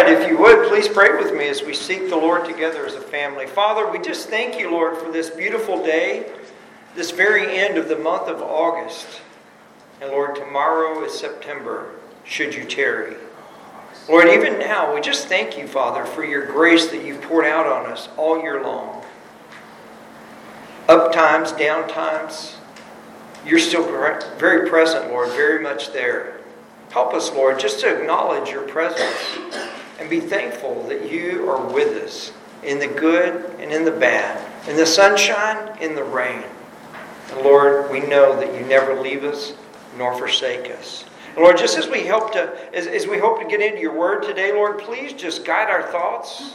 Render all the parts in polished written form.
right, if you would, please pray with me as we seek the Lord together as a family. Father, we just thank you, Lord, for this beautiful day, this very end of the month of August. And Lord, tomorrow is September, should you tarry. Lord, even now, we just thank you, Father, for your grace that you've poured out on us all year long. Up times, down times, you're still very present, Lord, very much there. Help us, Lord, just to acknowledge your presence and be thankful that you are with us in the good and in the bad, in the sunshine, in the rain. And Lord, we know that you never leave us nor forsake us. And Lord, just as we hope to get into your word today, Lord, please just guide our thoughts.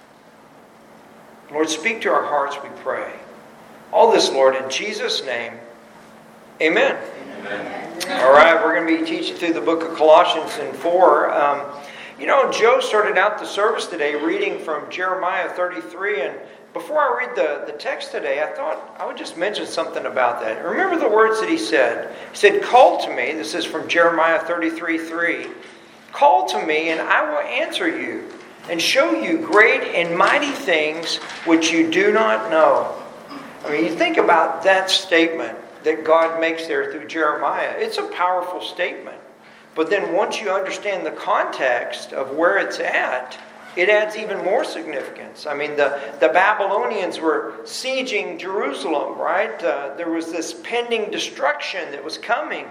Lord, speak to our hearts, we pray. All this, Lord, in Jesus' name, amen. Amen. All right, we're going to be teaching through the book of Colossians in 4. Joe started out the service today reading from Jeremiah 33. And before I read the text today, I thought I would just mention something about that. Remember the words that he said. He said, "Call to me." This is from Jeremiah 33:3. "Call to me, and I will answer you, and show you great and mighty things which you do not know." I mean, you think about that statement that God makes there through Jeremiah. It's a powerful statement. But then once you understand the context of where it's at, it adds even more significance. I mean, the Babylonians were sieging Jerusalem, right? There was this pending destruction that was coming.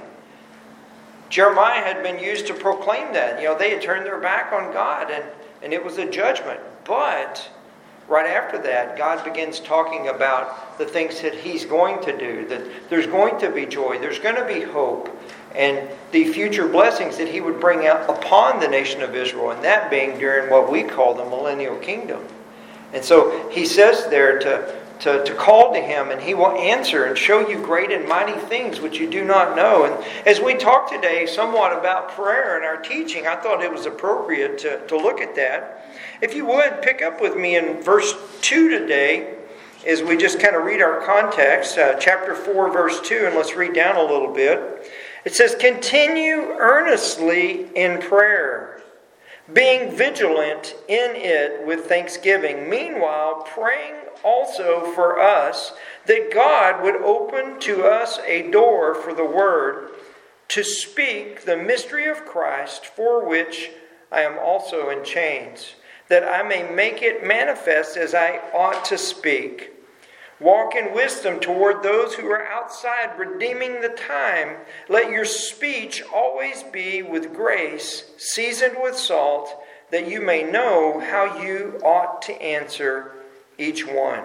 Jeremiah had been used to proclaim that. They had turned their back on God, and it was a judgment. But right after that, God begins talking about the things that He's going to do, that there's going to be joy, there's going to be hope, and the future blessings that He would bring out upon the nation of Israel, and that being during what we call the millennial kingdom. And so He says there to call to Him, and He will answer and show you great and mighty things which you do not know. And as we talk today somewhat about prayer in our teaching, I thought it was appropriate to look at that. If you would, pick up with me in verse 2 today, as we just kind of read our context, chapter 4, verse 2, and let's read down a little bit. It says, "Continue earnestly in prayer, being vigilant in it with thanksgiving. Meanwhile, praying also for us, that God would open to us a door for the word, to speak the mystery of Christ, for which I am also in chains, that I may make it manifest as I ought to speak. Walk in wisdom toward those who are outside, redeeming the time. Let your speech always be with grace, seasoned with salt, that you may know how you ought to answer each one."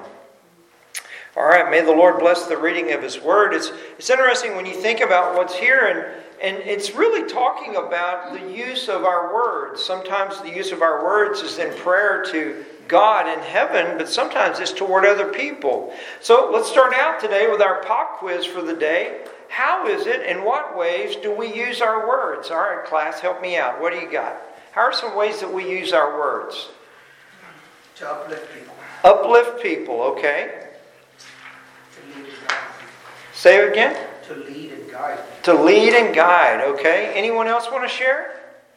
All right, may the Lord bless the reading of His Word. It's interesting when you think about what's here, and it's really talking about the use of our words. Sometimes the use of our words is in prayer to God in heaven, but sometimes it's toward other people. So let's start out today with our pop quiz for the day. How is it, in what ways do we use our words? All right, class, help me out. What do you got? How are some ways that we use our words? To uplift people. Uplift people, okay. To lead and guide. Say it again. To lead and guide. To lead and guide, okay. Anyone else want to share?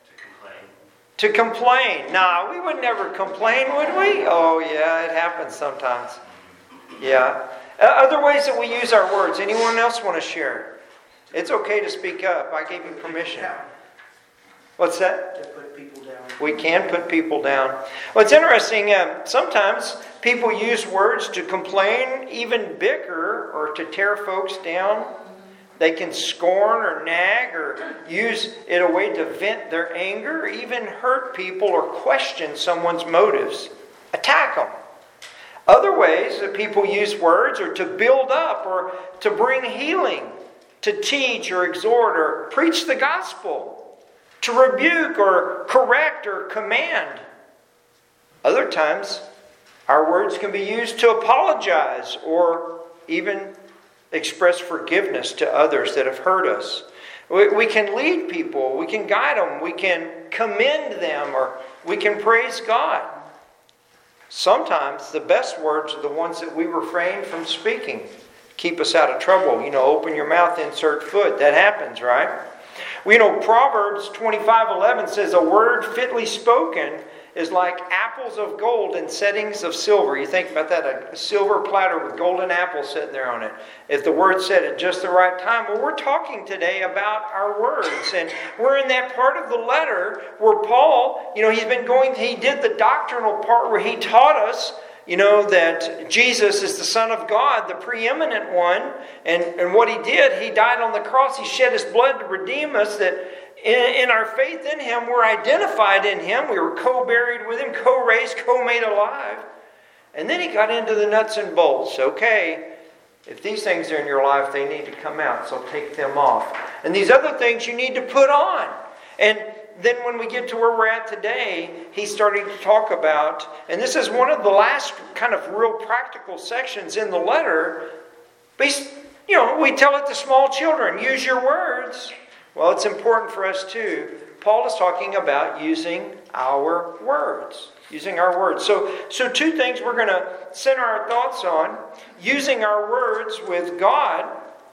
To complain. Nah, we would never complain, would we? Oh, yeah, it happens sometimes. Yeah. Other ways that we use our words. Anyone else want to share? It's okay to speak up. I gave you permission. What's that? To put people down. We can put people down. Well, it's interesting. Sometimes people use words to complain, even bicker, or to tear folks down. They can scorn or nag or use it a way to vent their anger, or even hurt people or question someone's motives. Attack them. Other ways that people use words are to build up or to bring healing, to teach or exhort or preach the gospel, to rebuke or correct or command. Other times, our words can be used to apologize or even express forgiveness to others that have hurt us. We can lead people, we can guide them, we can commend them, or we can praise God. Sometimes the best words are the ones that we refrain from speaking. Keep us out of trouble. Open your mouth, insert foot. That happens, right? Proverbs 25:11 says, "A word fitly spoken is like apples of gold in settings of silver. You think about that, a silver platter with golden apples sitting there on it. If the Word said at just the right time. Well, we're talking today about our words. And we're in that part of the letter where Paul, he did the doctrinal part where he taught us, that Jesus is the Son of God, the preeminent one. And what he did, he died on the cross. He shed his blood to redeem us, that in our faith in him, we're identified in him. We were co-buried with him, co-raised, co-made alive. And then he got into the nuts and bolts. Okay, if these things are in your life, they need to come out, so take them off. And these other things you need to put on. And then when we get to where we're at today, he's starting to talk about, and this is one of the last kind of real practical sections in the letter. We tell it to small children, use your words. Well, it's important for us too. Paul is talking about using our words. Using our words. So two things we're going to center our thoughts on. Using our words with God.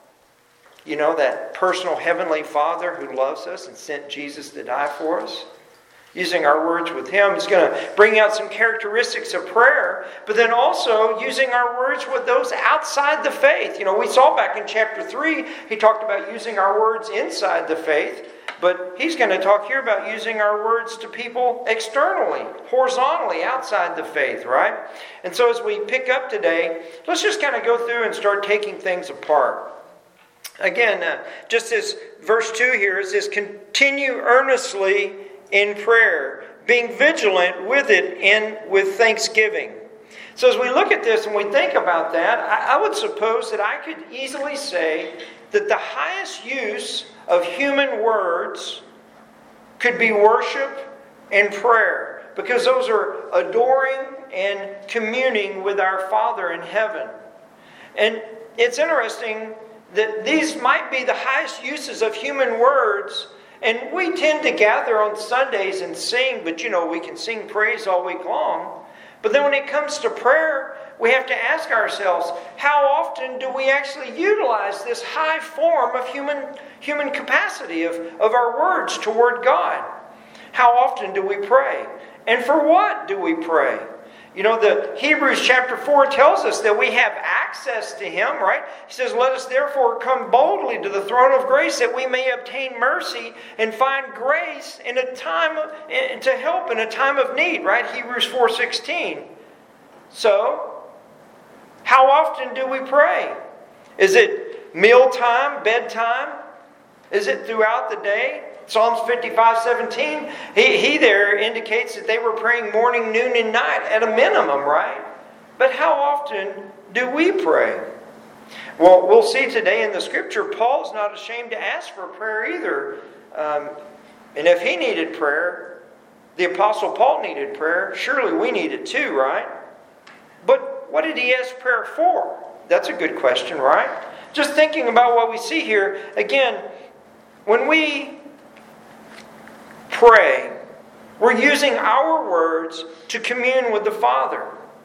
That personal heavenly Father who loves us and sent Jesus to die for us. Using our words with Him is going to bring out some characteristics of prayer. But then also using our words with those outside the faith. We saw back in chapter 3, he talked about using our words inside the faith. But he's going to talk here about using our words to people externally, horizontally, outside the faith, right? And so as we pick up today, let's just kind of go through and start taking things apart. Again, just as verse 2 here is this, continue earnestly in prayer, being vigilant with it and with thanksgiving. So as we look at this and we think about that, I would suppose that I could easily say that the highest use of human words could be worship and prayer, because those are adoring and communing with our Father in heaven. And it's interesting that these might be the highest uses of human words, and we tend to gather on Sundays and sing, but we can sing praise all week long. But then when it comes to prayer, we have to ask ourselves, how often do we actually utilize this high form of human capacity of our words toward God? How often do we pray? And for what do we pray? The Hebrews chapter 4 tells us that we have access to Him, right? He says, let us therefore come boldly to the throne of grace that we may obtain mercy and find grace in a time to help in a time of need, right? Hebrews 4:16. So, how often do we pray? Is it mealtime, bedtime? Is it throughout the day? Psalms 55:17, he there indicates that they were praying morning, noon, and night at a minimum, right? But how often do we pray? Well, we'll see today in the Scripture, Paul's not ashamed to ask for prayer either. And if he needed prayer, the Apostle Paul needed prayer, surely we need it too, right? But what did he ask prayer for? That's a good question, right? Just thinking about what we see here, again, when we pray, we're using our words to commune with the Father.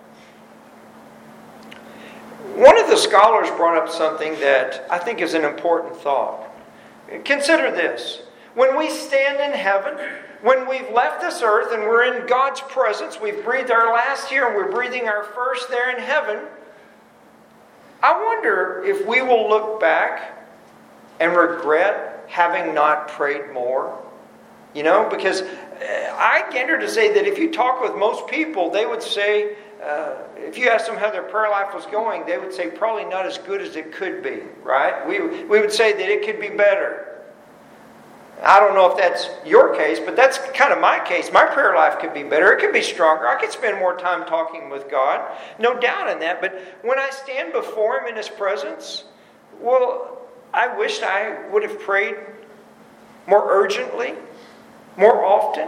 One of the scholars brought up something that I think is an important thought. Consider this. When we stand in heaven, when we've left this earth and we're in God's presence, we've breathed our last here and we're breathing our first there in heaven, I wonder if we will look back and regret having not prayed more. Because I enter to say that if you talk with most people, they would say, if you ask them how their prayer life was going, they would say probably not as good as it could be, right? We would say that it could be better. I don't know if that's your case, but that's kind of my case. My prayer life could be better. It could be stronger. I could spend more time talking with God. No doubt in that. But when I stand before Him in His presence, well, I wished I would have prayed more urgently, more often.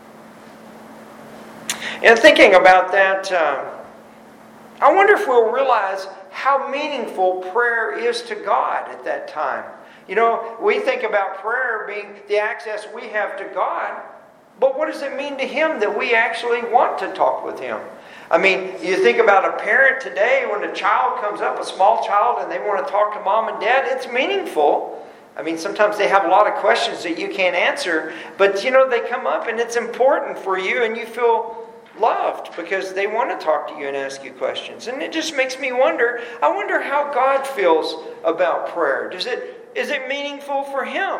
And thinking about that, I wonder if we'll realize how meaningful prayer is to God at that time. We think about prayer being the access we have to God, but what does it mean to Him that we actually want to talk with Him? I mean, you think about a parent today, when a child comes up, a small child, and they want to talk to mom and dad, it's meaningful. I mean, sometimes they have a lot of questions that you can't answer, but they come up and it's important for you and you feel loved because they want to talk to you and ask you questions. And it just makes me wonder, I wonder how God feels about prayer. Is it meaningful for Him?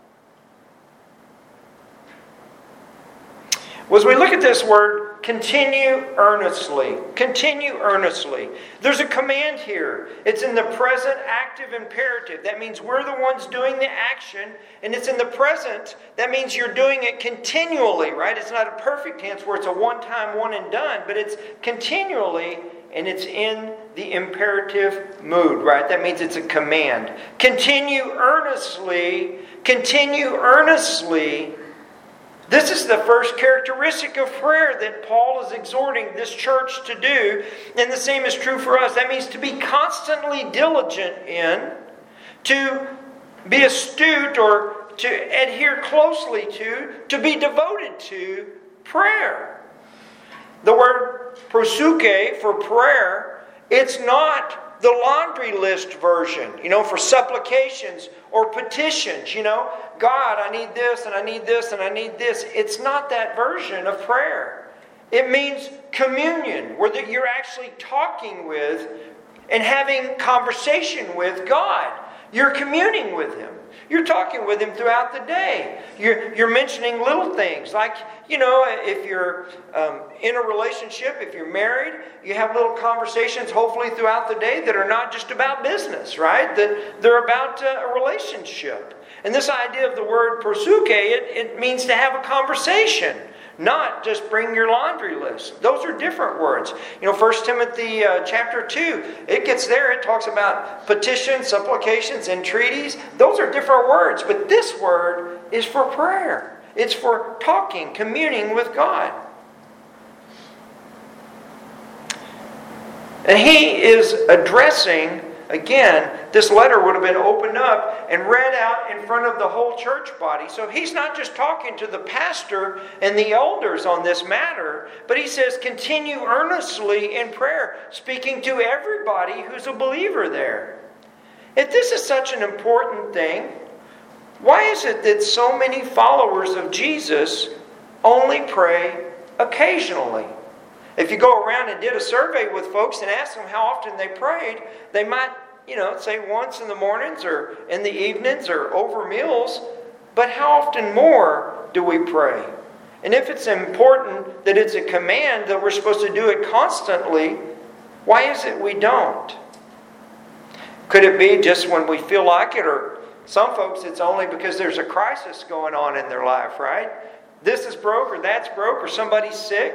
Well, as we look at this word, continue earnestly. Continue earnestly. There's a command here. It's in the present active imperative. That means we're the ones doing the action, and it's in the present. That means you're doing it continually, right? It's not a perfect tense where it's a one-time, one and done, but it's continually, and it's in the imperative mood, right? That means it's a command. Continue earnestly. Continue earnestly. This is the first characteristic of prayer that Paul is exhorting this church to do. And the same is true for us. That means to be constantly diligent in, to be astute or to adhere closely to be devoted to prayer. The word prosuke for prayer, it's not the laundry list version, for supplications or petitions, God, I need this and I need this and I need this. It's not that version of prayer. It means communion, where you're actually talking with and having conversation with God. You're communing with Him. You're talking with Him throughout the day. You're mentioning little things like, if you're in a relationship, if you're married, you have little conversations hopefully throughout the day that are not just about business, right? That they're about a relationship. And this idea of the word prosuke, it means to have a conversation, not just bring your laundry list. Those are different words. 1 Timothy chapter 2, it gets there. It talks about petitions, supplications, entreaties. Those are different words. But this word is for prayer. It's for talking, communing with God. And he is addressing, again, this letter would have been opened up and read out in front of the whole church body. So he's not just talking to the pastor and the elders on this matter, but he says, continue earnestly in prayer, speaking to everybody who's a believer there. If this is such an important thing, why is it that so many followers of Jesus only pray occasionally? If you go around and did a survey with folks and ask them how often they prayed, they might, say once in the mornings or in the evenings or over meals. But how often more do we pray? And if it's important that it's a command that we're supposed to do it constantly, why is it we don't? Could it be just when we feel like it? Or some folks, it's only because there's a crisis going on in their life, right? This is broke or that's broke or somebody's sick.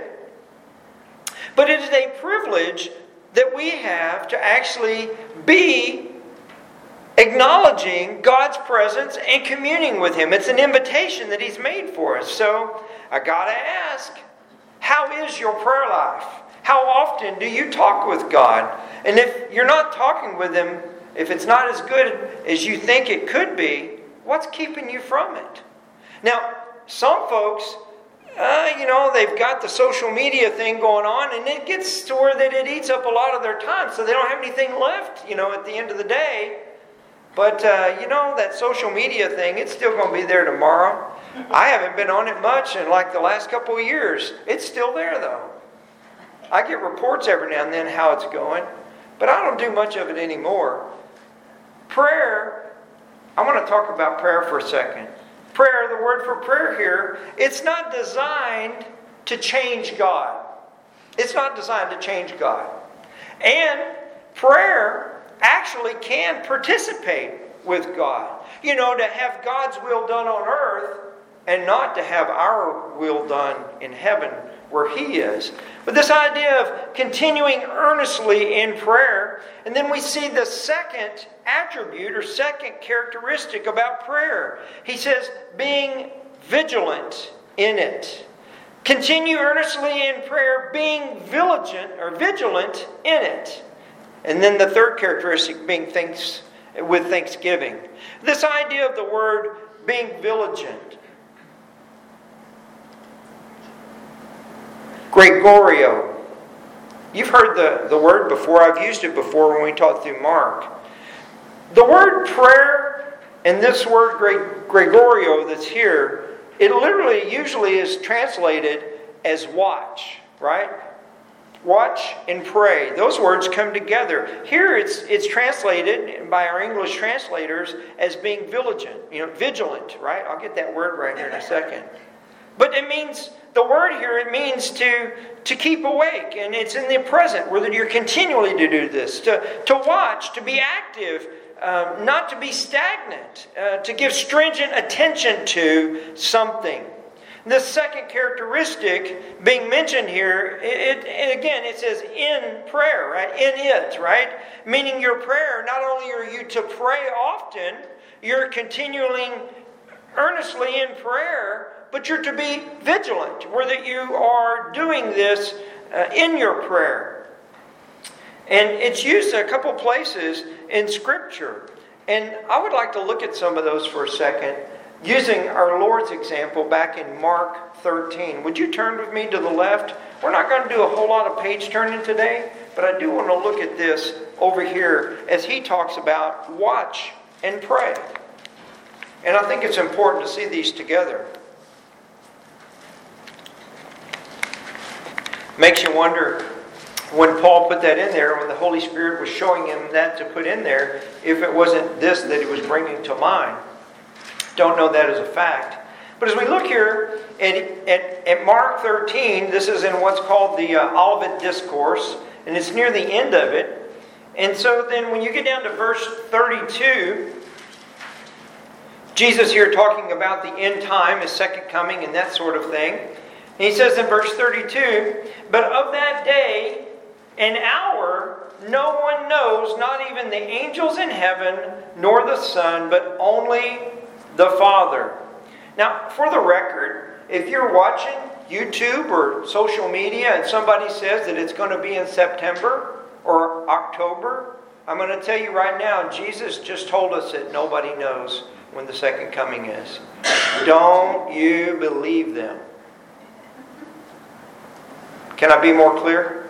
But it is a privilege that we have to actually be acknowledging God's presence and communing with Him. It's an invitation that He's made for us. So I got to ask, how is your prayer life? How often do you talk with God? And if you're not talking with Him, if it's not as good as you think it could be, what's keeping you from it? Now, some folks, they've got the social media thing going on, and it gets to where that it eats up a lot of their time, so they don't have anything left, at the end of the day. But, that social media thing, it's still going to be there tomorrow. I haven't been on it much in like the last couple of years. It's still there, though. I get reports every now and then how it's going, but I don't do much of it anymore. Prayer, I want to talk about prayer for a second. Prayer, the word for prayer here, it's not designed to change God. It's not designed to change God. And prayer actually can participate with God. To have God's will done on earth and not to have our will done in heaven where He is. But this idea of continuing earnestly in prayer, and then we see the second attribute or second characteristic about prayer. He says, being vigilant in it. Continue earnestly in prayer, being vigilant in it. And then the third characteristic, being with thanksgiving. This idea of the word being vigilant. Gregorio. You've heard the word before. I've used it before when we taught through Mark. The word prayer and this word Gregorio that's here, it literally usually is translated as watch. right? Watch and pray. Those words come together. Here it's translated by our English translators as being vigilant, right? I'll get that word right here in a second. But it means, the word here, it means to keep awake. And it's in the present, where you're continually to do this. To watch, to be active, not to be stagnant. To give stringent attention to something. The second characteristic being mentioned here, it says in prayer, right? In it, right? Meaning your prayer, not only are you to pray often, you're continuing earnestly in prayer, but you're to be vigilant, where that you are doing this in your prayer. And it's used a couple places in Scripture. And I would like to look at some of those for a second, using our Lord's example back in Mark 13. Would you turn with me to the left? We're not going to do a whole lot of page turning today, but I do want to look at this over here as he talks about watch and pray. And I think it's important to see these together. Makes you wonder, when Paul put that in there, when the Holy Spirit was showing him that to put in there, if it wasn't this that he was bringing to mind. Don't know that as a fact. But as we look here at Mark 13, this is in what's called the Olivet Discourse, and it's near the end of it. And so then when you get down to verse 32, Jesus here talking about the end time, His second coming, and that sort of thing. And he says in verse 32, "But of that day and hour no one knows, not even the angels in heaven, nor the Son, but only the Father." Now, for the record, if you're watching YouTube or social media and somebody says that it's going to be in September or October, I'm going to tell you right now, Jesus just told us that nobody knows when the second coming is. Don't you believe them? Can I be more clear?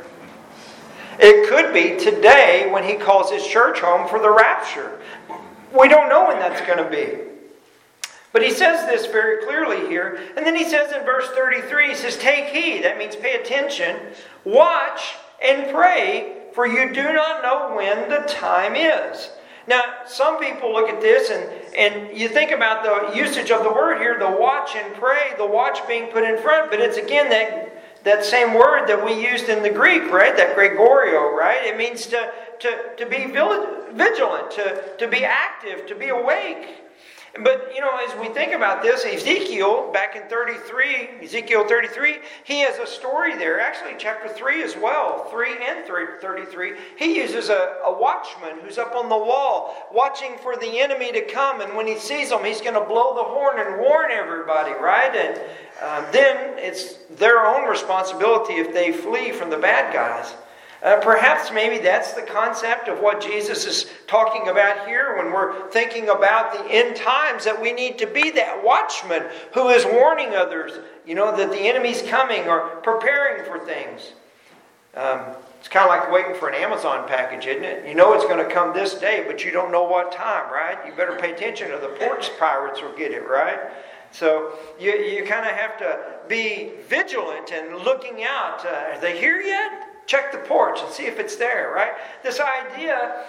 It could be today when He calls His church home for the rapture. We don't know when that's going to be. But He says this very clearly here. And then He says in verse 33, He says, "Take heed," that means pay attention, "watch and pray, for you do not know when the time is." Now, some people look at this and you think about the usage of the word here, the watch and pray, the watch being put in front, but it's again that same word that we used in the Greek, right? That Gregoreo, right? It means to be vigilant, to be active, to be awake. But, as we think about this, Ezekiel, back in Ezekiel 33, he has a story there. Actually, chapter 3 as well, 3 and 33. He uses a watchman who's up on the wall, watching for the enemy to come. And when he sees them, he's going to blow the horn and warn everybody, right? And then it's their own responsibility if they flee from the bad guys. Perhaps maybe that's the concept of what Jesus is talking about here when we're thinking about the end times, that we need to be that watchman who is warning others, that the enemy's coming or preparing for things. It's kind of like waiting for an Amazon package, isn't it? You know it's going to come this day, but you don't know what time, right? You better pay attention or the porch pirates will get it, right? So you kind of have to be vigilant and looking out. Are they here yet? Check the porch and see if it's there, right? This idea,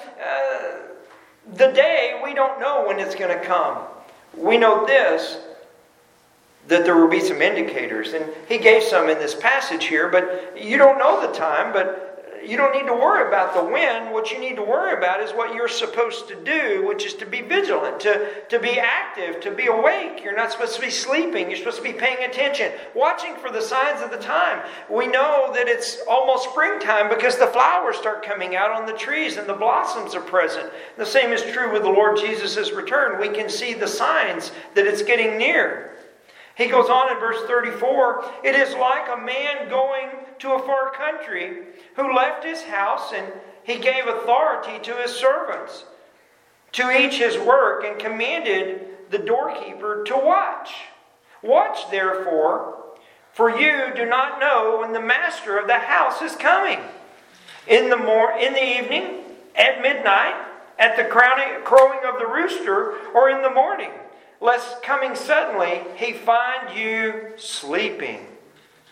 the day, we don't know when it's going to come. We know this, that there will be some indicators. And he gave some in this passage here, but you don't know the time, but you don't need to worry about the when. What you need to worry about is what you're supposed to do, which is to be vigilant, to be active, to be awake. You're not supposed to be sleeping. You're supposed to be paying attention, watching for the signs of the time. We know that it's almost springtime because the flowers start coming out on the trees and the blossoms are present. The same is true with the Lord Jesus' return. We can see the signs that it's getting near. He goes on in verse 34, "It is like a man going to a far country who left his house, and he gave authority to his servants, to each his work, and commanded the doorkeeper to watch. Watch therefore, for you do not know when the master of the house is coming. In the evening, at midnight, at the crowing of the rooster, or in the morning, lest coming suddenly he find you sleeping.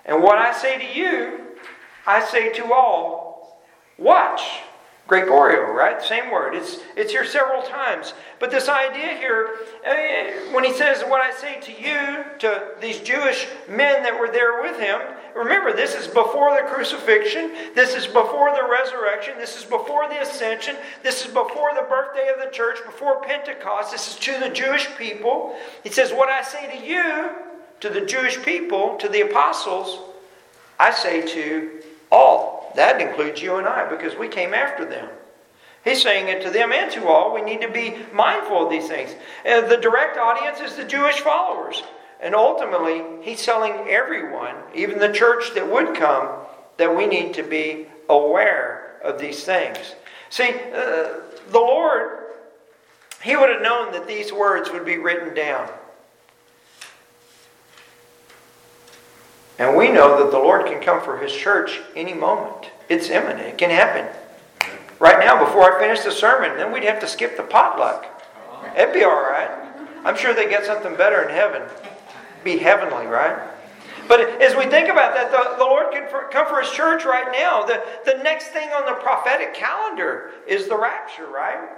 And what I say to you, I say to all, watch. Gregorio, right? Same word. It's here several times. But this idea here, when he says, what I say to you, to these Jewish men that were there with him, remember, this is before the crucifixion. This is before the resurrection. This is before the ascension. This is before the birthday of the church, before Pentecost. This is to the Jewish people. He says, what I say to you, to the Jewish people, to the apostles, I say to all. That includes you and I, because we came after them. He's saying it to them and to all. We need to be mindful of these things. And the direct audience is the Jewish followers. And ultimately, he's telling everyone, even the church that would come, that we need to be aware of these things. See, the Lord, he would have known that these words would be written down. And we know that the Lord can come for His church any moment. It's imminent. It can happen. Right now, before I finish the sermon, then we'd have to skip the potluck. It'd be all right. I'm sure they get something better in heaven. Be heavenly, right? But as we think about that, the Lord can come for His church right now. The next thing on the prophetic calendar is the rapture, right?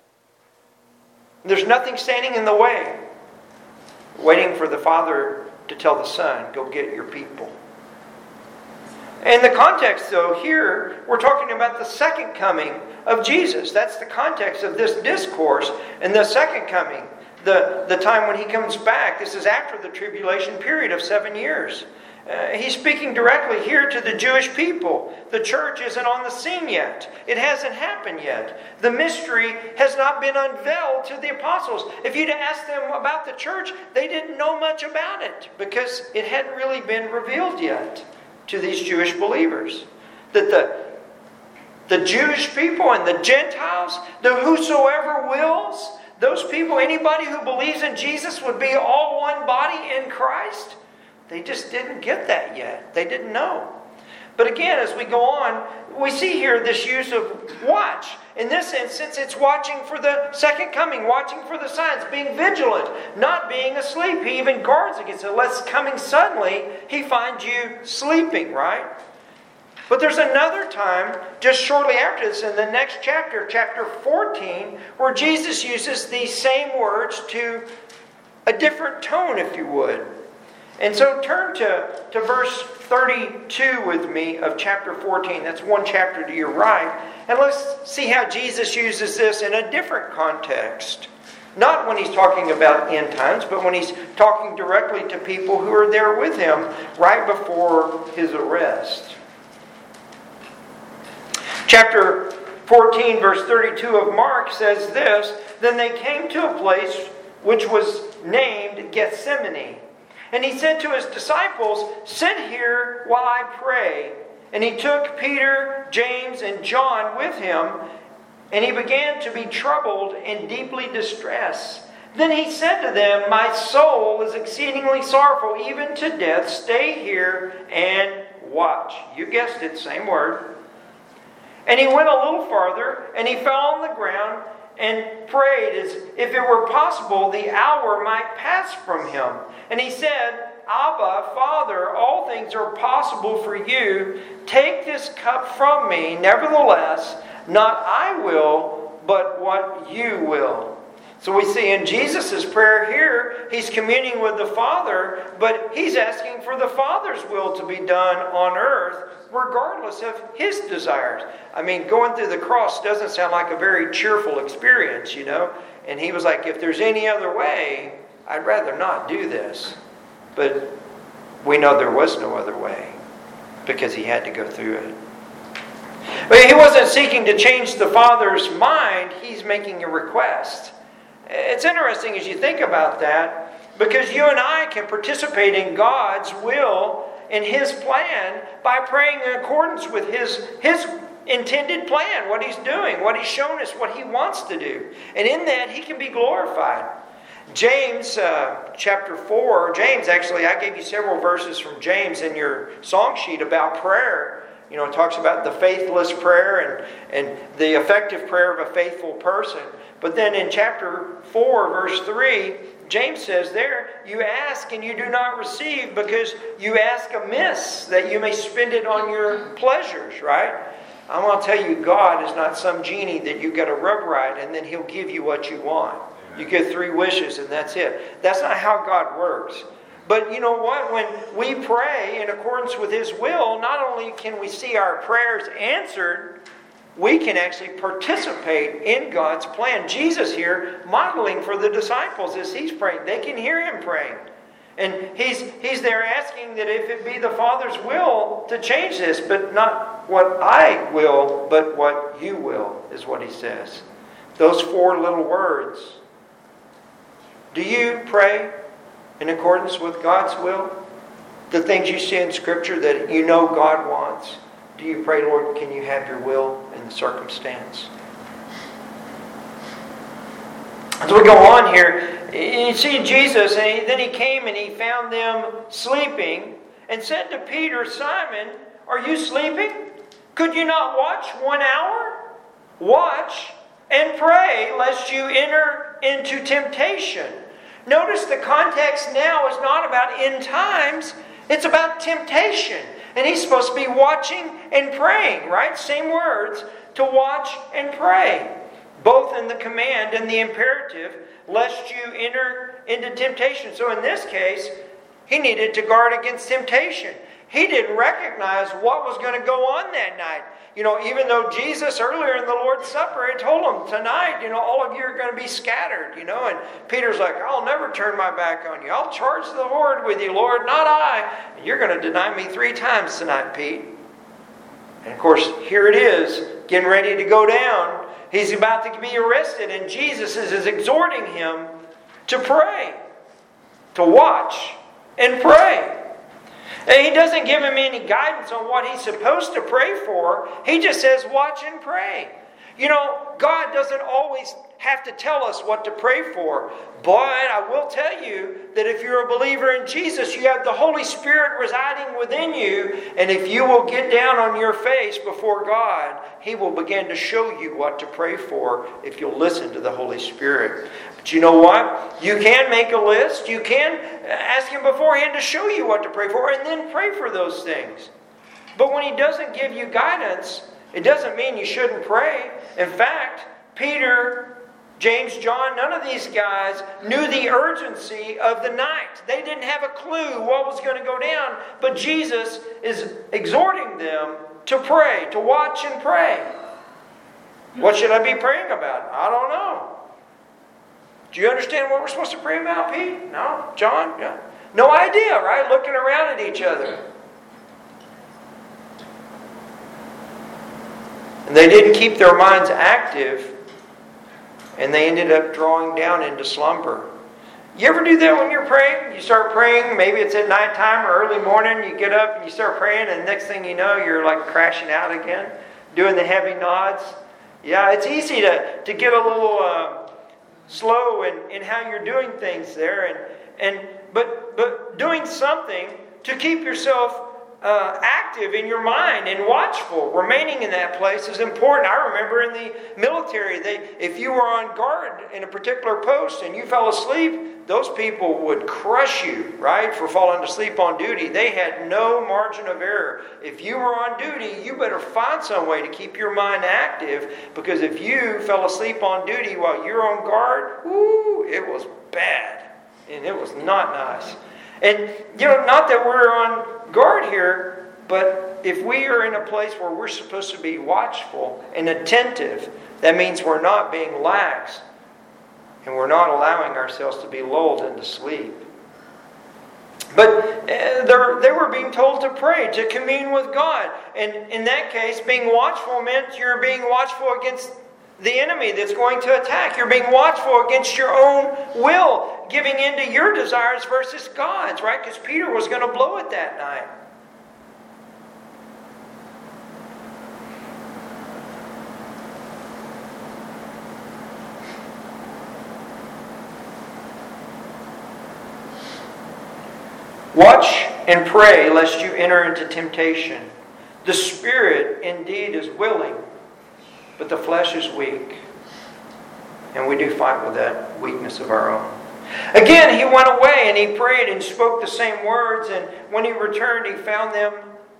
There's nothing standing in the way. Waiting for the Father to tell the Son, go get your people. In the context, though, here, we're talking about the second coming of Jesus. That's the context of this discourse. And the second coming, the time when He comes back, this is after the tribulation period of 7 years. He's speaking directly here to the Jewish people. The church isn't on the scene yet. It hasn't happened yet. The mystery has not been unveiled to the apostles. If you'd asked them about the church, they didn't know much about it because it hadn't really been revealed yet to these Jewish believers. That the Jewish people and the Gentiles, the whosoever wills, those people, anybody who believes in Jesus would be all one body in Christ. They just didn't get that yet. They didn't know. But again, as we go on, we see here this use of watch. In this instance, it's watching for the second coming, watching for the signs, being vigilant, not being asleep. He even guards against it, lest coming suddenly, He finds you sleeping, right? But there's another time, just shortly after this, in the next chapter, chapter 14, where Jesus uses these same words to a different tone, if you would. And so turn to verse 32 with me of chapter 14. That's one chapter to your right. And let's see how Jesus uses this in a different context. Not when He's talking about end times, but when He's talking directly to people who are there with Him right before His arrest. Chapter 14, verse 32 of Mark says this, Then they came to a place which was named Gethsemane. And He said to His disciples, Sit here while I pray. And He took Peter, James, and John with Him, and He began to be troubled and deeply distressed. Then He said to them, My soul is exceedingly sorrowful, even to death. Stay here and watch. You guessed it, same word. And He went a little farther, and He fell on the ground and prayed as if it were possible the hour might pass from Him. And He said, Abba, Father, all things are possible for you. Take this cup from me. Nevertheless, not I will, but what you will. So we see in Jesus' prayer here, He's communing with the Father, but He's asking for the Father's will to be done on earth, regardless of His desires. I mean, going through the cross doesn't sound like a very cheerful experience, you know. And He was like, if there's any other way, I'd rather not do this. But we know there was no other way because He had to go through it. But He wasn't seeking to change the Father's mind. He's making a request. It's interesting as you think about that, because you and I can participate in God's will and His plan by praying in accordance with His intended plan, what He's doing, what He's shown us, what He wants to do. And in that, He can be glorified. James chapter 4, James, actually, I gave you several verses from James in your song sheet about prayer. You know, it talks about the faithless prayer and the effective prayer of a faithful person. But then in chapter 4, verse 3, James says there, you ask and you do not receive because you ask amiss that you may spend it on your pleasures, right? I want to tell you, God is not some genie that you've got to rub right and then He'll give you what you want. You get 3 wishes and that's it. That's not how God works. But you know what? When we pray in accordance with His will, not only can we see our prayers answered, we can actually participate in God's plan. Jesus here modeling for the disciples as He's praying. They can hear Him praying. And He's there asking that if it be the Father's will to change this, but not what I will, but what you will, is what He says. Those 4 little words. Do you pray in accordance with God's will? The things you see in Scripture that you know God wants. Do you pray, Lord, can you have your will in the circumstance? As we go on here, you see Jesus, and then He came and He found them sleeping and said to Peter, Simon, are you sleeping? Could you not watch 1 hour? Watch and pray lest you enter into temptation. Notice the context now is not about end times, it's about temptation. And He's supposed to be watching and praying, right? Same words, to watch and pray. Both in the command and the imperative, lest you enter into temptation. So in this case, He needed to guard against temptation. He didn't recognize what was going to go on that night. You know, even though Jesus earlier in the Lord's Supper had told them, tonight, all of you are going to be scattered, and Peter's like, I'll never turn my back on you. I'll charge the horde with you, Lord, not I. And you're going to deny me 3 times tonight, Pete. And of course, here it is, getting ready to go down. He's about to be arrested, and Jesus is exhorting him to pray, to watch and pray. And He doesn't give him any guidance on what he's supposed to pray for. He just says, watch and pray. God doesn't always have to tell us what to pray for. But I will tell you that if you're a believer in Jesus, you have the Holy Spirit residing within you. And if you will get down on your face before God, He will begin to show you what to pray for if you'll listen to the Holy Spirit. But you know what? You can make a list. You can ask Him beforehand to show you what to pray for and then pray for those things. But when He doesn't give you guidance, it doesn't mean you shouldn't pray. In fact, Peter, James, John, none of these guys knew the urgency of the night. They didn't have a clue what was going to go down. But Jesus is exhorting them to pray, to watch and pray. What should I be praying about? I don't know. Do you understand what we're supposed to pray about, Pete? No? John? Yeah. No idea, right? Looking around at each other. And they didn't keep their minds active, and they ended up drawing down into slumber. You ever do that when you're praying? You start praying, maybe it's at nighttime or early morning, you get up and you start praying, and the next thing you know, you're like crashing out again, doing the heavy nods. Yeah, it's easy to get a little slow in how you're doing things there, but doing something to keep yourself active in your mind and watchful, remaining in that place is important. I remember in the military, if you were on guard in a particular post and you fell asleep, those people would crush you, right, for falling asleep on duty. They had no margin of error. If you were on duty, you better find some way to keep your mind active, because if you fell asleep on duty while you're on guard, it was bad. And it was not nice. And, not that we're on guard here, but if we are in a place where we're supposed to be watchful and attentive, that means we're not being lax and we're not allowing ourselves to be lulled into sleep. But they were being told to pray, to commune with God. And in that case, being watchful meant you're being watchful against the enemy that's going to attack. You're being watchful against your own will, giving in to your desires versus God's, right? Because Peter was going to blow it that night. Watch and pray lest you enter into temptation. The spirit indeed is willing, but the flesh is weak. And we do fight with that weakness of our own. Again, he went away and he prayed and spoke the same words. And when he returned, he found them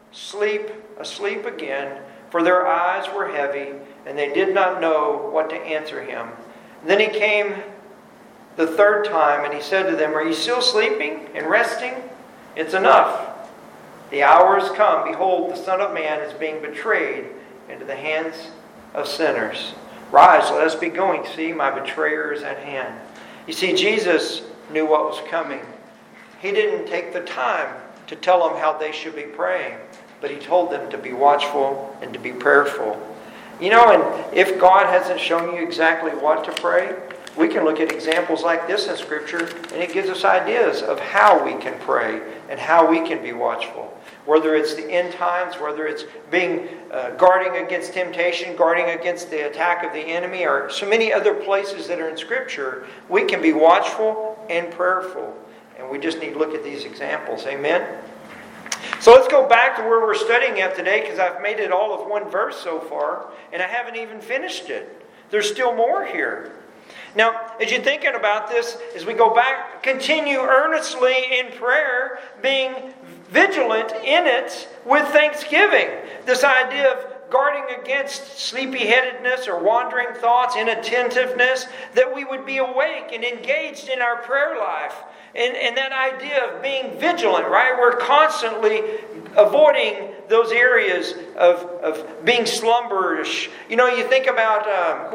asleep again, for their eyes were heavy, and they did not know what to answer him. And then he came the third time, and he said to them, "Are you still sleeping and resting? It's enough. The hour has come. Behold, the Son of Man is being betrayed into the hands of sinners. Rise, let us be going. See, my betrayer is at hand." You see, Jesus knew what was coming. He didn't take the time to tell them how they should be praying, but he told them to be watchful and to be prayerful. You know, and if God hasn't shown you exactly what to pray, we can look at examples like this in Scripture, and it gives us ideas of how we can pray and how we can be watchful. Whether it's the end times, whether it's being guarding against temptation, guarding against the attack of the enemy, or so many other places that are in Scripture, we can be watchful and prayerful. And we just need to look at these examples. Amen? So let's go back to where we're studying at today, because I've made it all of one verse so far, and I haven't even finished it. There's still more here. Now, as you're thinking about this, as we go back, continue earnestly in prayer, being vigilant in it with thanksgiving. This idea of guarding against sleepy-headedness or wandering thoughts, inattentiveness, that we would be awake and engaged in our prayer life. And that idea of being vigilant, right? We're constantly avoiding those areas of being slumberish. You know, you think about,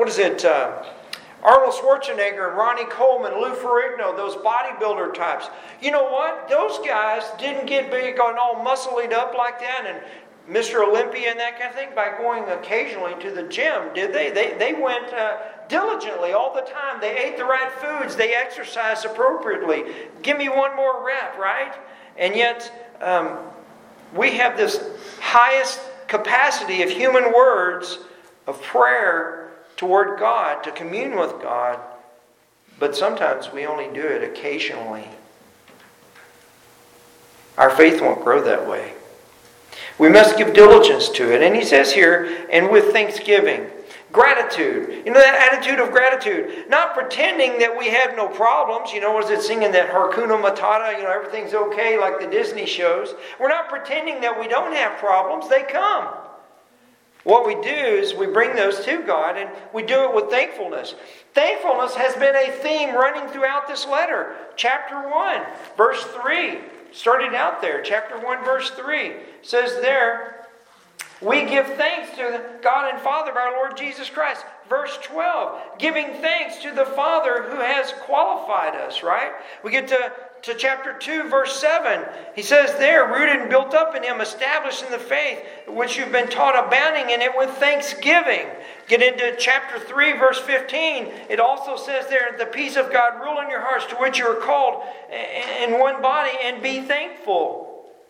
Arnold Schwarzenegger and Ronnie Coleman, Lou Ferrigno, those bodybuilder types. You know what? Those guys didn't get big and all muscled up like that and Mr. Olympia and that kind of thing by going occasionally to the gym, did they? They went diligently all the time. They ate the right foods. They exercised appropriately. Give me one more rep, right? And yet, we have this highest capacity of human words of prayer toward God, to commune with God, but sometimes we only do it occasionally. Our faith won't grow that way. We must give diligence to it. And he says here, and with thanksgiving. Gratitude. You know, that attitude of gratitude. Not pretending that we have no problems. You know, was it singing that Hakuna Matata, you know, everything's okay like the Disney shows. We're not pretending that we don't have problems. They come. What we do is we bring those to God, and we do it with thankfulness. Thankfulness has been a theme running throughout this letter. Chapter 1, verse 3. Started out there. Chapter 1, verse 3 says there, we give thanks to the God and Father of our Lord Jesus Christ. Verse 12, giving thanks to the Father who has qualified us, right? We get to chapter 2, verse 7. He says there, rooted and built up in Him, established in the faith, which you've been taught, abounding in it with thanksgiving. Get into chapter 3, verse 15. It also says there, the peace of God rule in your hearts, to which you are called in one body, and be thankful.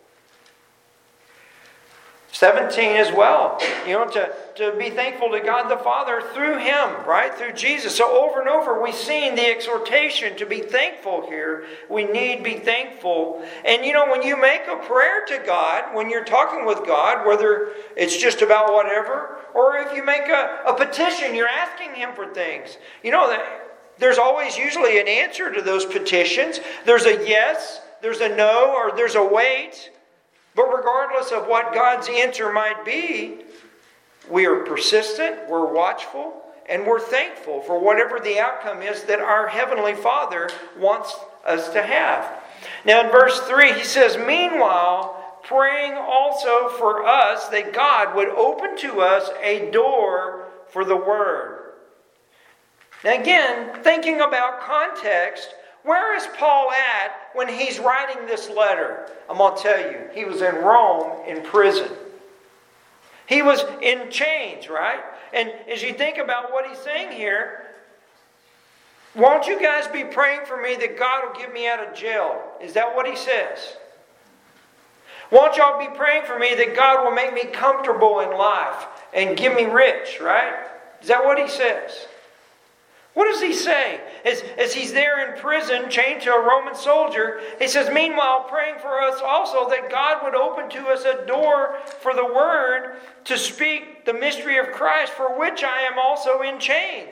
17 as well, you know, to be thankful to God the Father through Him, right? Through Jesus. So over and over we've seen the exhortation to be thankful here. We need to be thankful. And you know, when you make a prayer to God, when you're talking with God, whether it's just about whatever, or if you make a petition, you're asking Him for things. You know, that there's always usually an answer to those petitions. There's a yes, there's a no, or there's a wait. But regardless of what God's answer might be, we are persistent, we're watchful, and we're thankful for whatever the outcome is that our Heavenly Father wants us to have. Now in verse 3, he says, meanwhile, praying also for us that God would open to us a door for the Word. Now again, thinking about context, where is Paul at when he's writing this letter? I'm going to tell you, he was in Rome in prison. He was in chains, right? And as you think about what he's saying here, won't you guys be praying for me that God will get me out of jail? Is that what he says? Won't y'all be praying for me that God will make me comfortable in life and give me rich, right? Is that what he says? What does he say? As he's there in prison, chained to a Roman soldier, he says, meanwhile, praying for us also that God would open to us a door for the Word to speak the mystery of Christ, for which I am also in chains.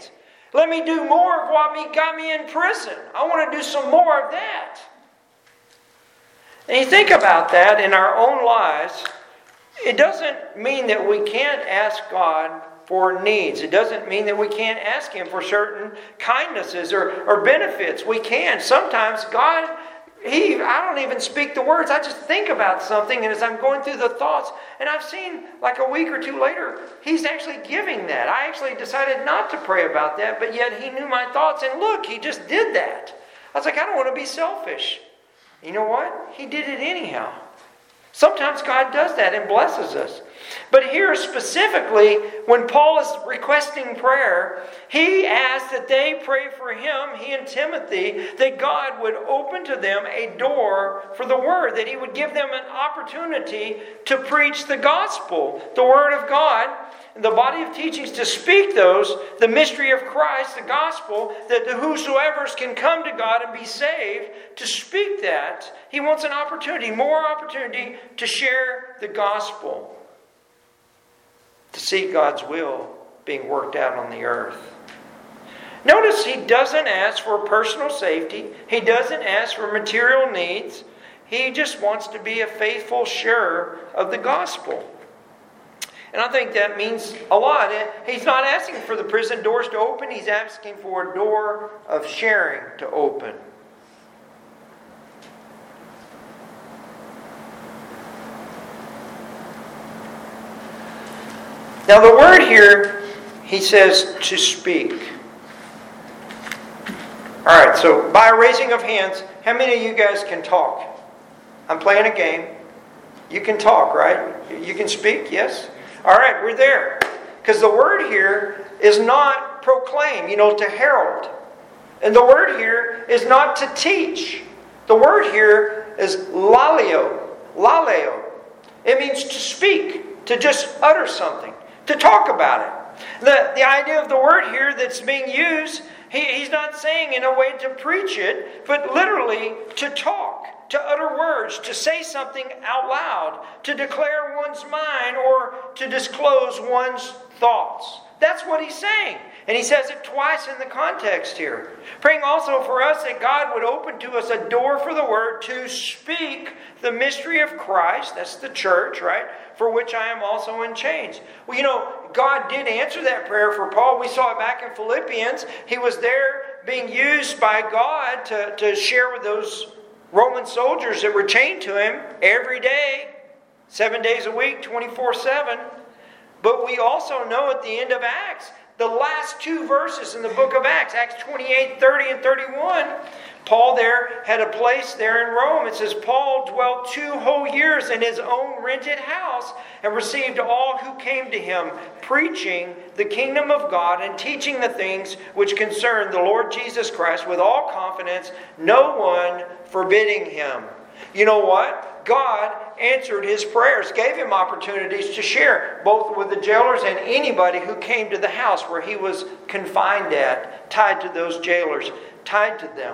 Let me do more of what got me in prison. I want to do some more of that. And you think about that in our own lives, it doesn't mean that we can't ask God for needs. It doesn't mean that we can't ask Him for certain kindnesses or benefits. We can. Sometimes God, I don't even speak the words. I just think about something, and as I'm going through the thoughts, and I've seen like a week or two later, He's actually giving that. I actually decided not to pray about that, but yet He knew my thoughts, and look, He just did that. I was like, I don't want to be selfish. You know what? He did it anyhow. Sometimes God does that and blesses us. But here specifically, when Paul is requesting prayer, he asks that they pray for him, he and Timothy, that God would open to them a door for the Word, that He would give them an opportunity to preach the gospel, the Word of God, the body of teachings, to speak the mystery of Christ, the gospel, that the whosoever's can come to God and be saved, to speak that. He wants an opportunity, more opportunity to share the gospel, to see God's will being worked out on the earth. Notice he doesn't ask for personal safety. He doesn't ask for material needs. He just wants to be a faithful sharer of the gospel. And I think that means a lot. He's not asking for the prison doors to open. He's asking for a door of sharing to open. Now the word here, he says to speak. Alright, so by a raising of hands, how many of you guys can talk? I'm playing a game. You can talk, right? You can speak, yes? Alright, we're there. Because the word here is not proclaim, to herald. And the word here is not to teach. The word here is laleo. Laleo. It means to speak, to just utter something, to talk about it. The idea of the word here that's being used, he's not saying in a way to preach it, but literally to talk, to utter words, to say something out loud, to declare one's mind or to disclose one's thoughts. That's what he's saying. And he says it twice in the context here. Praying also for us that God would open to us a door for the Word to speak the mystery of Christ. That's the church, right? For which I am also in chains. Well, God did answer that prayer for Paul. We saw it back in Philippians. He was there being used by God to share with those Roman soldiers that were chained to him every day, 7 days a week, 24/7. But we also know at the end of Acts, the last two verses in the book of Acts, Acts 28, 30 and 31, Paul there had a place there in Rome. It says, Paul dwelt 2 whole years in his own rented house and received all who came to him, preaching the kingdom of God and teaching the things which concern the Lord Jesus Christ with all confidence, no one forbidding him. You know what? God answered his prayers, gave him opportunities to share, both with the jailers and anybody who came to the house where he was confined at, tied to those jailers, tied to them.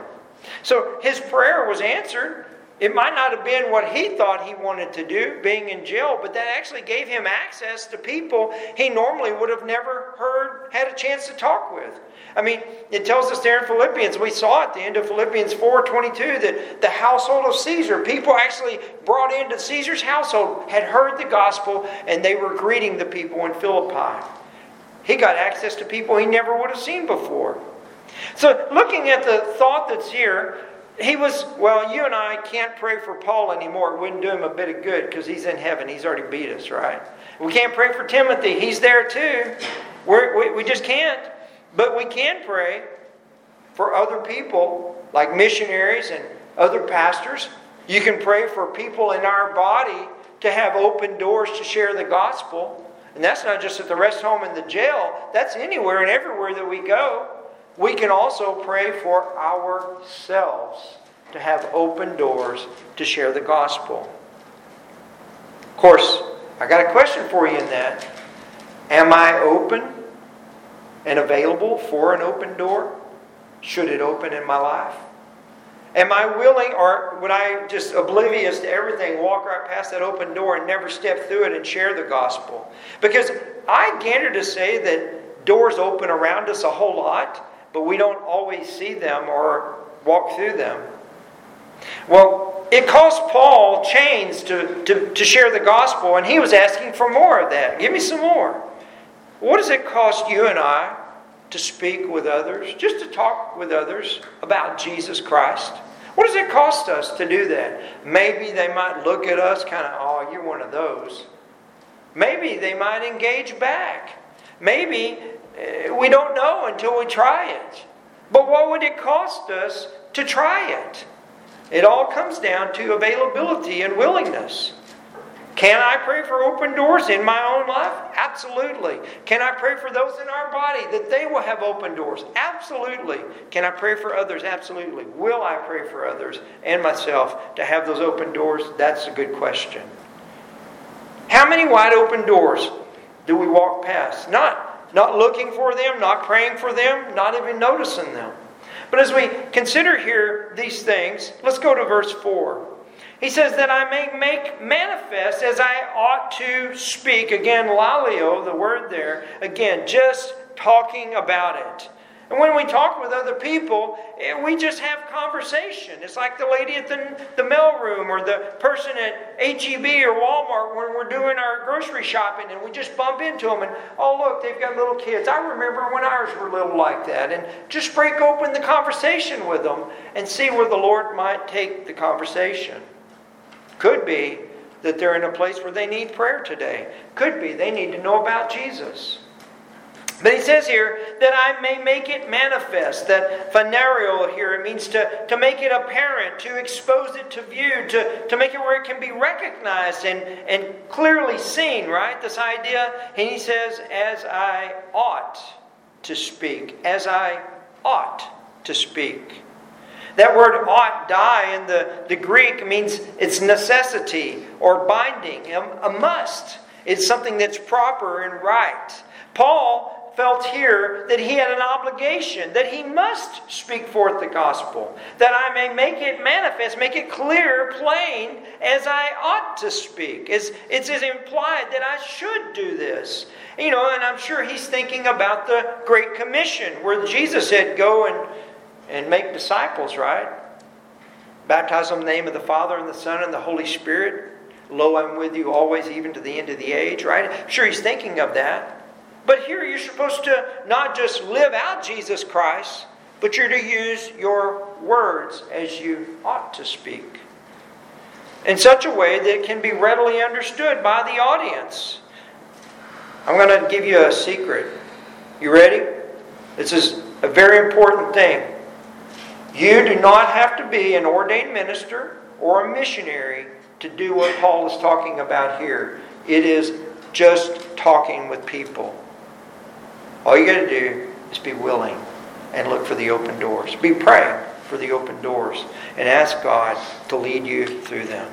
So his prayer was answered. It might not have been what he thought he wanted to do, being in jail, but that actually gave him access to people he normally would have never had a chance to talk with. I mean, it tells us there in Philippians, we saw at the end of Philippians 4:22, that the household of Caesar, people actually brought into Caesar's household, had heard the gospel, and they were greeting the people in Philippi. He got access to people he never would have seen before. So looking at the thought that's here, you and I can't pray for Paul anymore. It wouldn't do him a bit of good because he's in heaven. He's already beat us, right? We can't pray for Timothy. He's there too. We just can't. But we can pray for other people like missionaries and other pastors. You can pray for people in our body to have open doors to share the gospel. And that's not just at the rest home and the jail. That's anywhere and everywhere that we go. We can also pray for ourselves to have open doors to share the gospel. Of course, I got a question for you in that. Am I open and available for an open door? Should it open in my life? Am I willing, or would I just oblivious to everything, walk right past that open door and never step through it and share the gospel? Because I gander to say that doors open around us a whole lot, but we don't always see them or walk through them. Well, it cost Paul chains to share the gospel, and he was asking for more of that. Give me some more. What does it cost you and I to speak with others, just to talk with others about Jesus Christ? What does it cost us to do that? Maybe they might look at us kind of, oh, you're one of those. Maybe they might engage back. Maybe we don't know until we try it. But what would it cost us to try it? It all comes down to availability and willingness. Can I pray for open doors in my own life? Absolutely. Can I pray for those in our body that they will have open doors? Absolutely. Can I pray for others? Absolutely. Will I pray for others and myself to have those open doors? That's a good question. How many wide open doors do we walk past? Not looking for them, not praying for them, not even noticing them. But as we consider here these things, let's go to verse 4. He says that I may make manifest as I ought to speak. Again, lalio, the word there. Again, just talking about it. And when we talk with other people, we just have conversation. It's like the lady at the mailroom or the person at HEB or Walmart when we're doing our grocery shopping and we just bump into them and, oh look, they've got little kids. I remember when ours were little like that. And just break open the conversation with them and see where the Lord might take the conversation. Could be that they're in a place where they need prayer today. Could be they need to know about Jesus. But he says here that I may make it manifest. That phanerio here, it means to make it apparent, to expose it to view, to make it where it can be recognized and clearly seen, right? This idea, and he says, as I ought to speak. As I ought to speak. That word ought, die, in the Greek means it's necessity or binding, a must. It's something that's proper and right. Paul felt here that he had an obligation, that he must speak forth the gospel, that I may make it manifest, make it clear, plain, as I ought to speak. It's implied that I should do this. You know, and I'm sure he's thinking about the Great Commission, where Jesus said, go and make disciples, right? Baptize them in the name of the Father and the Son and the Holy Spirit. Lo, I'm with you always, even to the end of the age, right? I'm sure he's thinking of that. But here you're supposed to not just live out Jesus Christ, but you're to use your words as you ought to speak. In such a way that it can be readily understood by the audience. I'm going to give you a secret. You ready? This is a very important thing. You do not have to be an ordained minister or a missionary to do what Paul is talking about here. It is just talking with people. All you got to do is be willing and look for the open doors. Be praying for the open doors and ask God to lead you through them.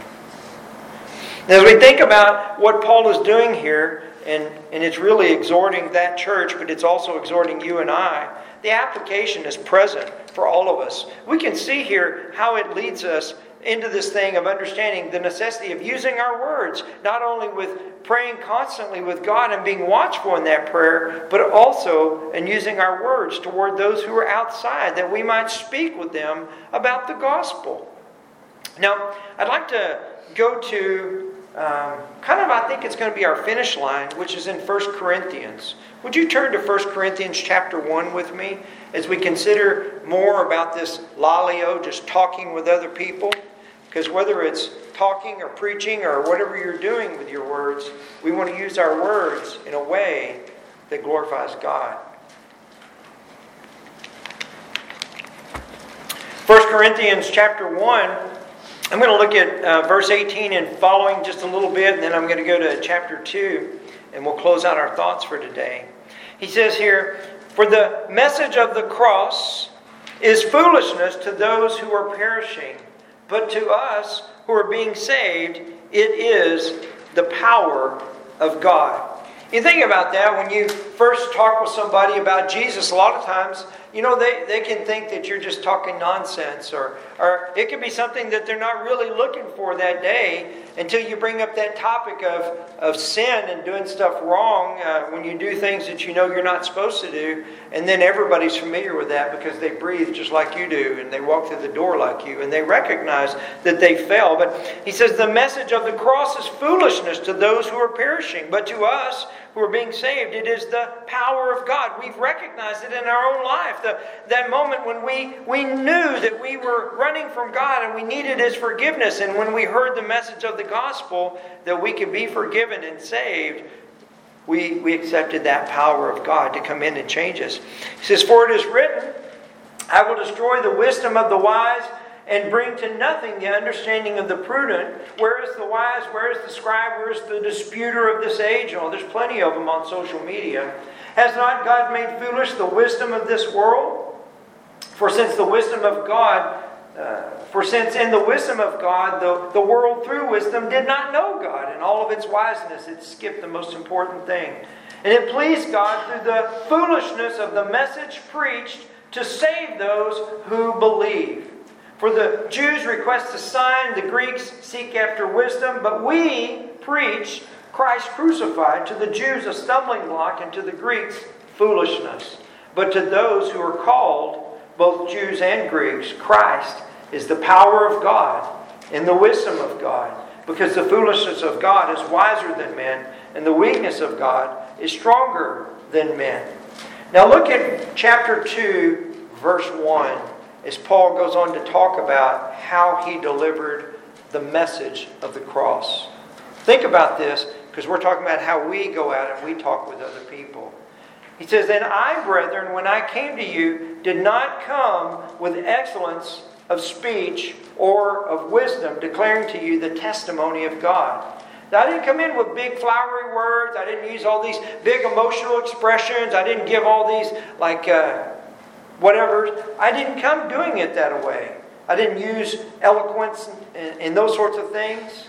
And as we think about what Paul is doing here, and it's really exhorting that church, but it's also exhorting you and I, the application is present for all of us. We can see here how it leads us into this thing of understanding the necessity of using our words, not only with praying constantly with God and being watchful in that prayer, but also in using our words toward those who are outside, that we might speak with them about the gospel. Now, I'd like to go to I think it's going to be our finish line, which is in 1 Corinthians. Would you turn to 1 Corinthians chapter 1 with me as we consider more about this lalio, just talking with other people? Because whether it's talking or preaching or whatever you're doing with your words, we want to use our words in a way that glorifies God. 1 Corinthians chapter 1, I'm going to look at verse 18 and following just a little bit, and then I'm going to go to chapter 2, and we'll close out our thoughts for today. He says here, "For the message of the cross is foolishness to those who are perishing, but to us who are being saved, it is the power of God." You think about that when you first talk with somebody about Jesus, a lot of times, they can think that you're just talking nonsense, or it could be something that they're not really looking for that day. until you bring up that topic of sin and doing stuff wrong when you do things that you know you're not supposed to do. And then everybody's familiar with that because they breathe just like you do and they walk through the door like you and they recognize that they fell. But he says the message of the cross is foolishness to those who are perishing. But to us who are being saved, it is the power of God. We've recognized it in our own life. That moment when we knew that we were running from God and we needed His forgiveness. And when we heard the message of the gospel that we could be forgiven and saved, we accepted that power of God to come in and change us. He says, for it is written, I will destroy the wisdom of the wise and bring to nothing the understanding of the prudent. Where is the wise? Where is the scribe? Where is the disputer of this age? Oh, there's plenty of them on social media. Has not God made foolish the wisdom of this world? For since in the wisdom of God, the world through wisdom did not know God. In all of its wiseness, it skipped the most important thing. And it pleased God through the foolishness of the message preached to save those who believe. For the Jews request a sign, the Greeks seek after wisdom, but we preach Christ crucified, to the Jews a stumbling block, and to the Greeks foolishness. But to those who are called, both Jews and Greeks, Christ is the power of God and the wisdom of God, because the foolishness of God is wiser than men, and the weakness of God is stronger than men. Now look at chapter 2, verse 1. As Paul goes on to talk about how he delivered the message of the cross. Think about this, because we're talking about how we go out and we talk with other people. He says, and I, brethren, when I came to you, did not come with excellence of speech or of wisdom, declaring to you the testimony of God. Now, I didn't come in with big flowery words. I didn't use all these big emotional expressions. I didn't give all these whatever. I didn't come doing it that way. I didn't use eloquence and those sorts of things.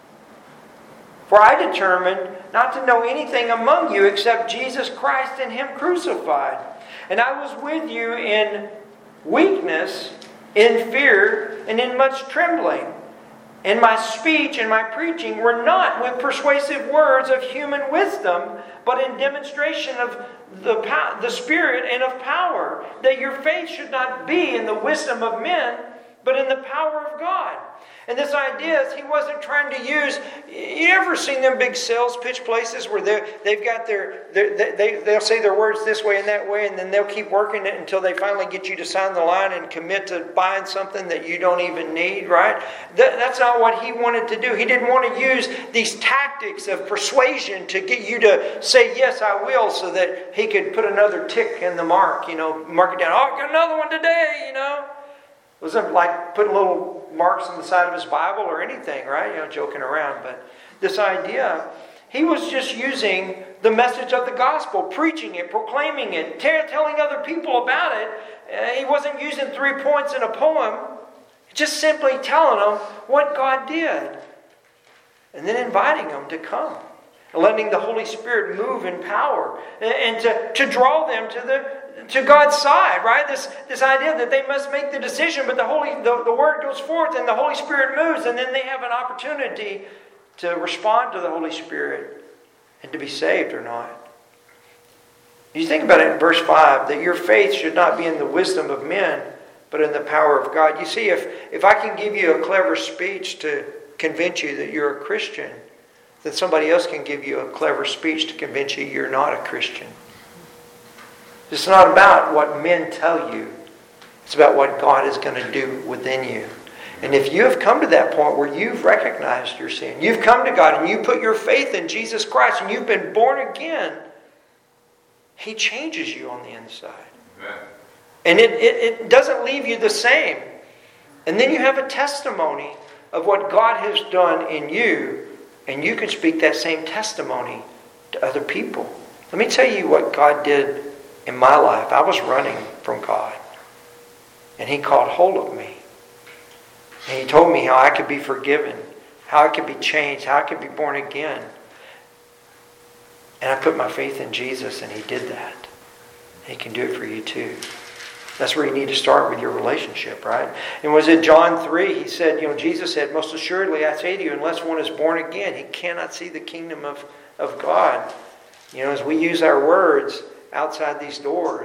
For I determined not to know anything among you except Jesus Christ and Him crucified. And I was with you in weakness, in fear, and in much trembling. And my speech and my preaching were not with persuasive words of human wisdom, but in demonstration of the Spirit and of power, that your faith should not be in the wisdom of men, but in the power of God. And this idea is he wasn't trying to use. You ever seen them big sales pitch places where they've got they'll say their words this way and that way, and then they'll keep working it until they finally get you to sign the line and commit to buying something that you don't even need, right? That's not what he wanted to do. He didn't want to use these tactics of persuasion to get you to say, yes, I will, so that he could put another tick in the mark, mark it down. Oh, got another one today, It wasn't like putting little marks on the side of his Bible or anything, right? Joking around. But this idea, he was just using the message of the gospel, preaching it, proclaiming it, telling other people about it. He wasn't using 3 points in a poem, just simply telling them what God did. And then inviting them to come. And letting the Holy Spirit move in power. And to draw them to God's side, right? This idea that they must make the decision, but the word goes forth and the Holy Spirit moves, and then they have an opportunity to respond to the Holy Spirit and to be saved or not. You think about it in verse 5, that your faith should not be in the wisdom of men, but in the power of God. You see, if I can give you a clever speech to convince you that you're a Christian, then somebody else can give you a clever speech to convince you you're not a Christian. It's not about what men tell you. It's about what God is going to do within you. And if you have come to that point where you've recognized your sin, you've come to God and you put your faith in Jesus Christ and you've been born again, He changes you on the inside. Amen. And it doesn't leave you the same. And then you have a testimony of what God has done in you, and you can speak that same testimony to other people. Let me tell you what God did in my life. I was running from God, and He caught hold of me. And He told me how I could be forgiven, how I could be changed, how I could be born again. And I put my faith in Jesus, and He did that. He can do it for you too. That's where you need to start with your relationship, right? And was it John 3? He said, Jesus said, most assuredly I say to you, unless one is born again, he cannot see the kingdom of God. As we use our words outside these doors,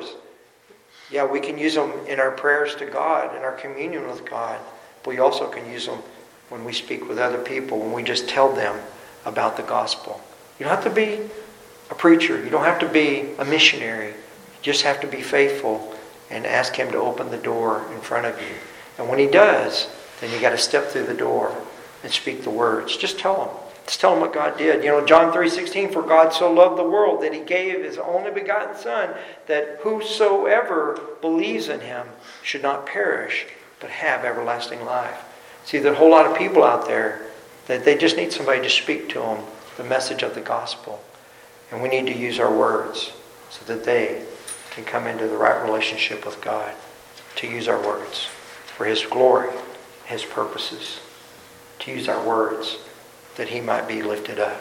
we can use them in our prayers to God, in our communion with God. But we also can use them when we speak with other people, when we just tell them about the gospel. You don't have to be a preacher. You don't have to be a missionary. You just have to be faithful and ask Him to open the door in front of you. And when He does, then you got to step through the door and speak the words. Just tell Him. Just tell Him what God did. John 3:16, for God so loved the world that He gave His only begotten Son, that whosoever believes in Him should not perish, but have everlasting life. See, there's a whole lot of people out there that they just need somebody to speak to them the message of the gospel. And we need to use our words so that they can come into the right relationship with God, to use our words for His glory, His purposes, to use our words that He might be lifted up.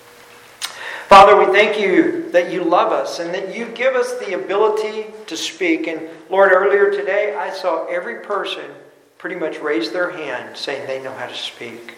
Father, we thank You that You love us and that You give us the ability to speak. And Lord, earlier today I saw every person pretty much raise their hand saying they know how to speak.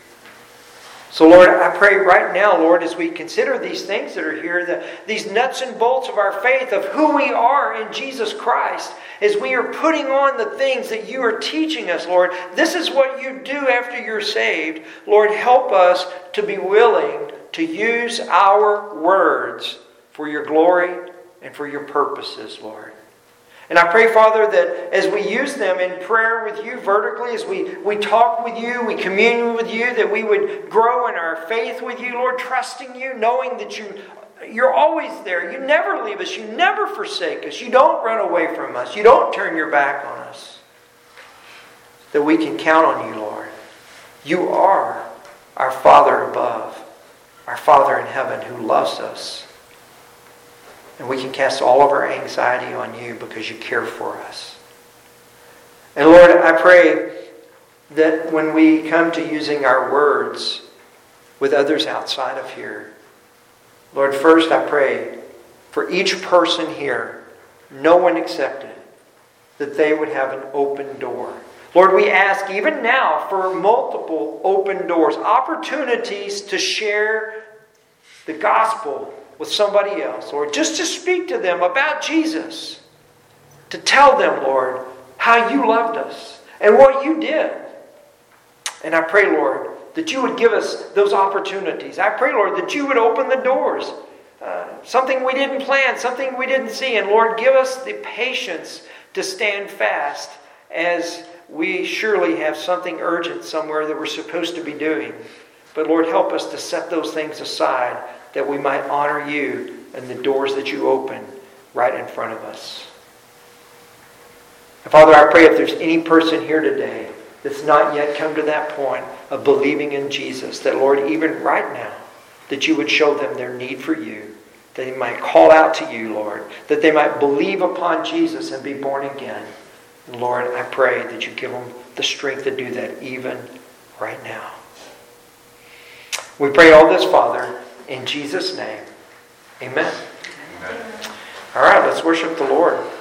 So Lord, I pray right now, Lord, as we consider these things that are here, these nuts and bolts of our faith, of who we are in Jesus Christ, as we are putting on the things that You are teaching us, Lord, this is what You do after you're saved. Lord, help us to be willing to use our words for Your glory and for Your purposes, Lord. And I pray, Father, that as we use them in prayer with You vertically, as we talk with You, we commune with You, that we would grow in our faith with You, Lord, trusting You, knowing that You're always there. You never leave us. You never forsake us. You don't run away from us. You don't turn Your back on us. That we can count on You, Lord. You are our Father above, our Father in heaven who loves us. And we can cast all of our anxiety on You because You care for us. And Lord, I pray that when we come to using our words with others outside of here, Lord, first I pray for each person here, no one accepted, that they would have an open door. Lord, we ask even now for multiple open doors, opportunities to share the gospel with somebody else, Lord, just to speak to them about Jesus, to tell them, Lord, how You loved us and what You did. And I pray, Lord, that You would give us those opportunities. I pray, Lord, that You would open the doors. Something we didn't plan, something we didn't see. And Lord, give us the patience to stand fast as we surely have something urgent somewhere that we're supposed to be doing. But Lord, help us to set those things aside that we might honor You and the doors that You open right in front of us. And Father, I pray if there's any person here today that's not yet come to that point of believing in Jesus, that Lord, even right now, that You would show them their need for You, that they might call out to You, Lord, that they might believe upon Jesus and be born again. And Lord, I pray that You give them the strength to do that even right now. We pray all this, Father, in Jesus' name. Amen. All right, let's worship the Lord.